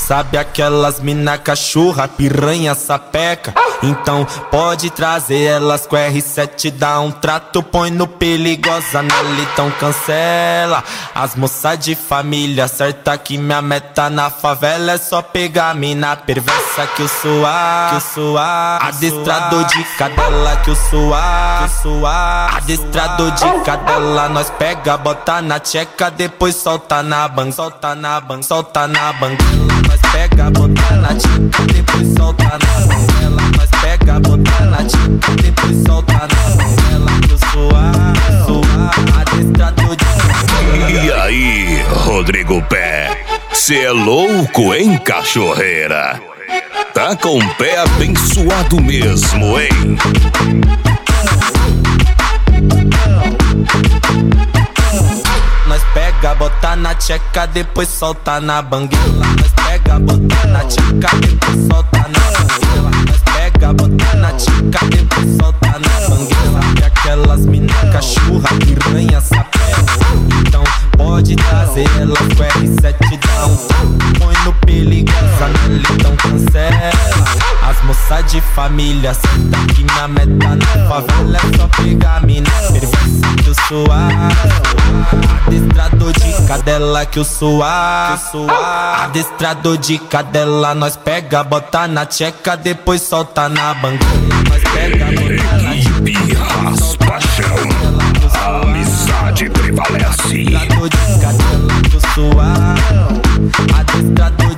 Sabe aquelas mina cachorra, piranha, sapeca? Então pode trazer elas com R7, dá um trato, põe no perigosa nela, então cancela. As moças de família, certa que minha meta na favela é só pegar mina perversa que eu sou adestrador de cadela que eu sou adestrador de cadela. Nós pega, bota na tcheca, depois solta na banguela, solta na banguela. Nós pega, bota na tcheca, depois solta na banguela. Nós pega, bota na tcheca, depois solta na banguela. Que eu sou adestrador de cadela. E aí, Rodrigo Pé, cê é louco, hein, cachorreira? Tá com o pé abençoado mesmo, hein? Nós pega, bota na tcheca, depois solta na banguela. Nós pega, bota na tcheca, depois solta na banguela. Nós pega, bota na tcheca, depois solta na banguela. E aquelas mina cachorra, piranha, sapeca. Então pode trazer elas com R7, dá um toque, põe no perigosa nela, então cancela. As moças de família, senta que minha meta na favela é só pegar mina perversa que eu sou adestrador de cadela que eu sou adestrador de cadela. Nós pega, bota na tcheca, depois solta na banguela. Nós pega, bota na Equipe Raspachão, a amizade prevalece. Adestrador de cadela que eu sou adestrador